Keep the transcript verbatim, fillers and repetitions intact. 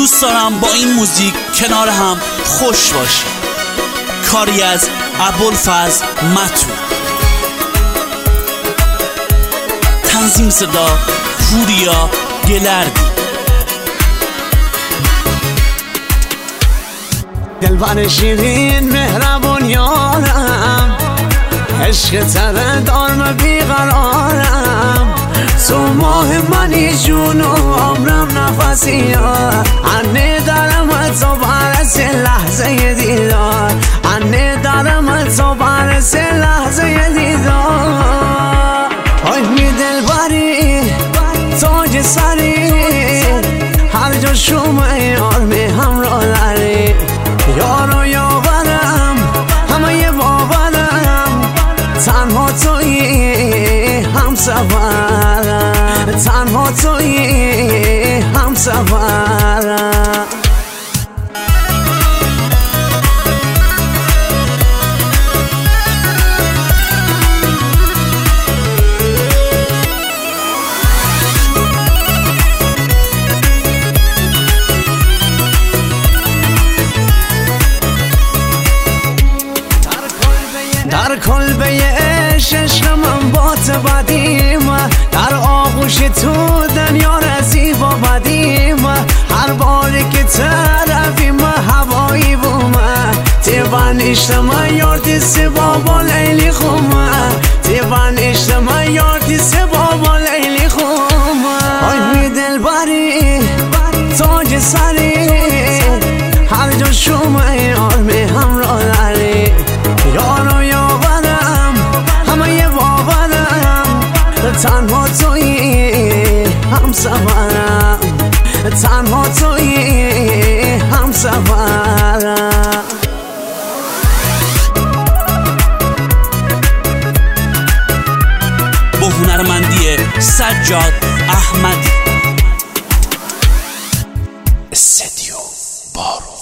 دوست دارم با این موزیک کنار هم خوش باشیم. کاری از ابوالفضل متو، تنظیم صدا پوریا گلردی. دلبر شیرین مهربون یارم، عشق تره دارم بیقرارم، تو ماه منی جون و عمرم نفسی ها، عنی دارم تو برس لحظه دیدار، عنی دارم تو برس لحظه دیدار. آی می دلبری تاج سری، هر جا شما یار می همراه داری، یارو یاورم همه یه باورم، تنها تویی هم سفرم، تنها تویی هم سفرم. در کلبه عشق من بات بدیم، در آغوش تو دنیا رزی با بدیم، هر باری که طرفیم هوایی بومه، تیوان اشتما یاردی سی بابا لیلی خومه، تیوان اشتما یاردی سی بابا لیلی خومه. آی می دل بری تاج سری، هر جا شما یار می همراه داری، یارو یاورم همه یه باورم، تنها تویی هم سفرم، تنها تویی هم سفرم. با هنرمندی سجاد احمدی. استدیو بارو.